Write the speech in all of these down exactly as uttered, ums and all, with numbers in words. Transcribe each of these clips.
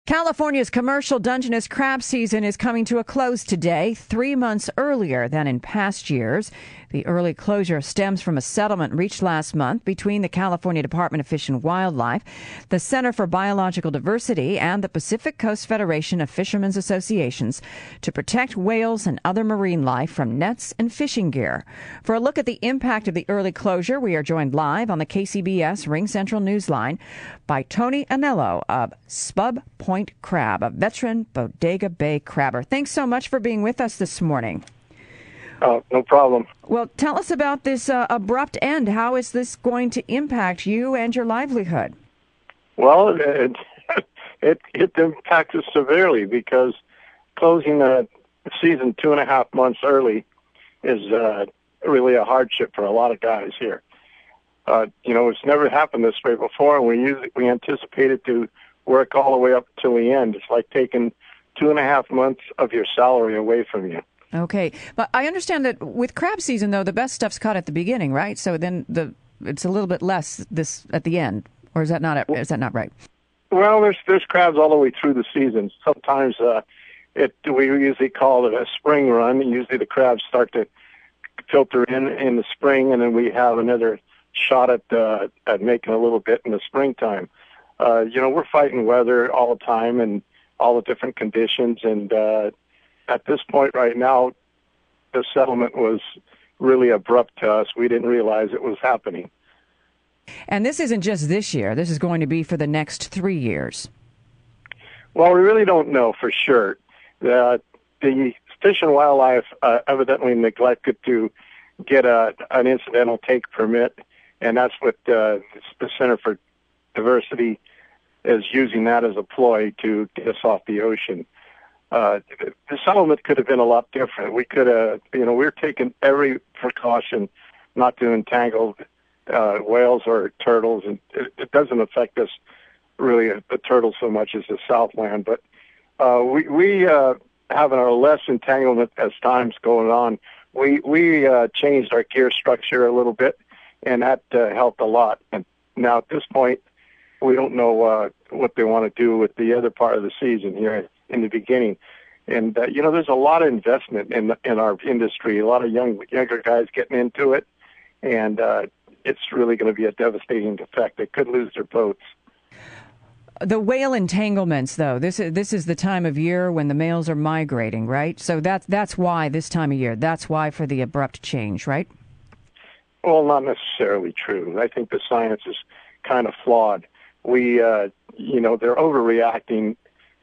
California's commercial Dungeness crab season is coming to a close today, three months earlier than in past years. The early closure stems from a settlement reached last month between the California Department of Fish and Wildlife, the Center for Biological Diversity, and the Pacific Coast Federation of Fishermen's Associations to protect whales and other marine life from nets and fishing gear. For a look at the impact of the early closure, we are joined live on the K C B S Ring Central Newsline by Tony Anello of Spub Point Crab, a veteran Bodega Bay crabber. Thanks so much for being with us this morning. Oh, no problem. Well, tell us about this uh, abrupt end. How is this going to impact you and your livelihood? Well, it it, it impacts us severely because closing the season two and a half months early is uh, really a hardship for a lot of guys here. Uh, you know, it's never happened this way before, and we usually, we anticipated to work all the way up till the end. It's like taking two and a half months of your salary away from you. Okay, but I understand that with crab season, though, the best stuff's caught at the beginning, right? So then the it's a little bit less this at the end, or is that not is that not right? Well, there's there's crabs all the way through the season. Sometimes uh, it we usually call it a spring run. Usually the crabs start to filter in in the spring, and then we have another shot at uh, at making a little bit in the springtime. Uh, you know, we're fighting weather all the time and all the different conditions, and uh, at this point right now, the settlement was really abrupt to us. We didn't realize it was happening. And this isn't just this year. This is going to be for the next three years. Well, we really don't know for sure. The, the Fish and Wildlife uh, evidently neglected to get a, an incidental take permit, and that's what uh, the Center for Diversity is using that as a ploy to get us off the ocean. Uh, the settlement could have been a lot different. We could have, you know, we're taking every precaution not to entangle uh, whales or turtles, and it, it doesn't affect us really, uh, the turtles so much as the Southland. But uh, we we uh, having a less entanglement as time's going on. We we uh, changed our gear structure a little bit, and that uh, helped a lot. And now at this point, we don't know uh, what they want to do with the other part of the season here in the beginning. And, uh, you know, there's a lot of investment in in our industry, a lot of young younger guys getting into it, and uh, it's really going to be a devastating effect. They could lose their boats. The whale entanglements, though, this is, this is the time of year when the males are migrating, right? So that's, that's why this time of year, that's why for the abrupt change, right? Well, not necessarily true. I think the science is kind of flawed. We, uh, you know, they're overreacting.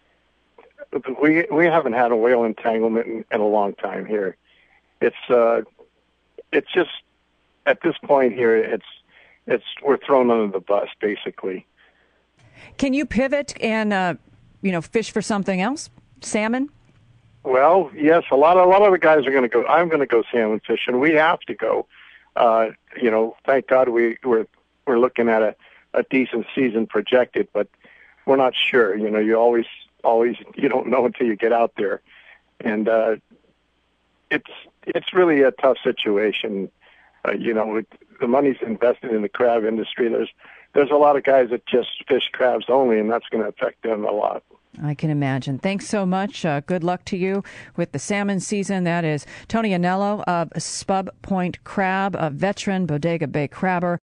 We we haven't had a whale entanglement in, in a long time here. It's uh, it's just at this point here, it's it's we're thrown under the bus basically. Can you pivot and uh, you know fish for something else? Salmon? Well, yes, a lot of a lot of the guys are going to go. I'm going to go salmon fishing. We have to go. Uh, you know, thank God we we're we're looking at a, a decent season projected, but we're not sure. You know, you always. Always, you don't know until you get out there, and uh, it's it's really a tough situation. Uh, you know, it, the money's invested in the crab industry. There's there's a lot of guys that just fish crabs only, and that's going to affect them a lot. I can imagine. Thanks so much. Uh, good luck to you with the salmon season. That is Tony Anello of Spub Point Crab, a veteran Bodega Bay crabber.